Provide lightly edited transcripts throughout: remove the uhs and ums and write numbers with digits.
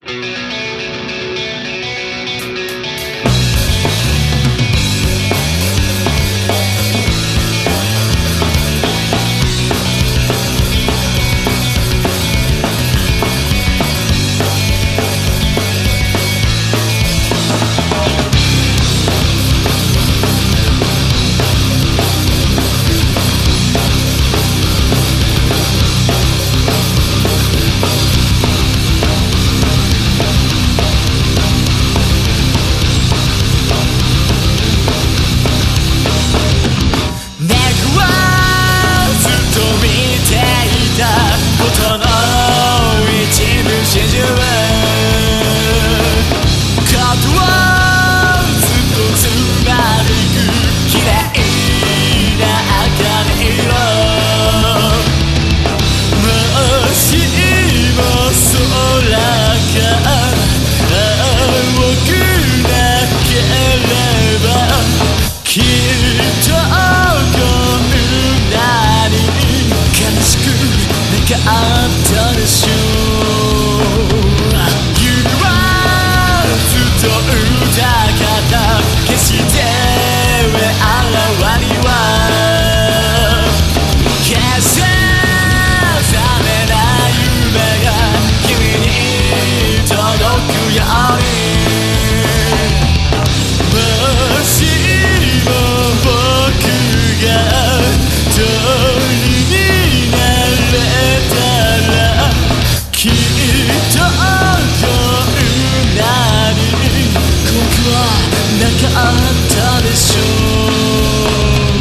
あったでしょう。You are ずっと歌方決してあらわには決して覚めない夢が君に届くようにもしも僕が鳥になれたらきっとこんなに怖くはなかったでしょう。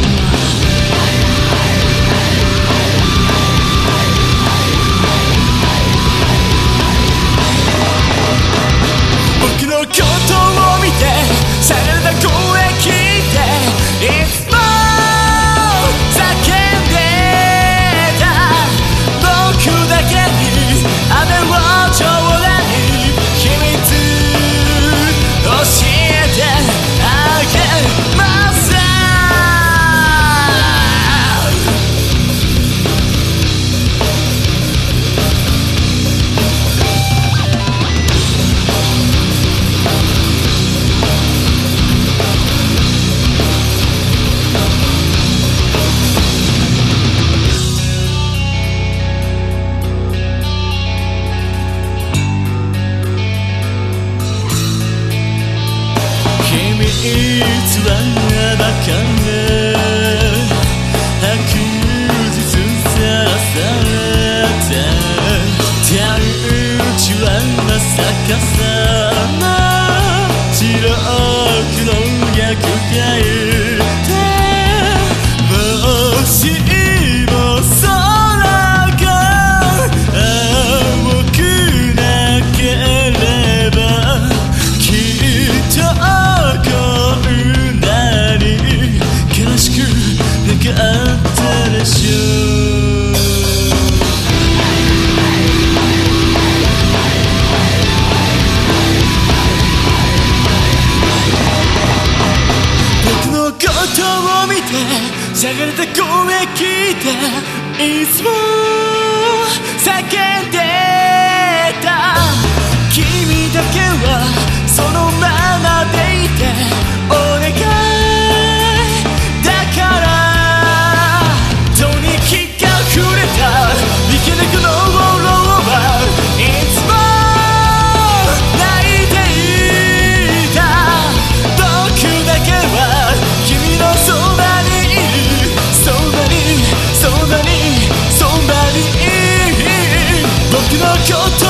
僕のことを見てされた声聞いていつも叫んでた僕だけに雨をちょうだい秘密教えてあげますいつはバカな白日さらされた大地はまさかさま白くの逆がいてもしも空が青くなければきっとあったでしょう。僕のことを見てしゃがれた声聞いていつも叫んでた君だけはそのままでいてお願い僕のこと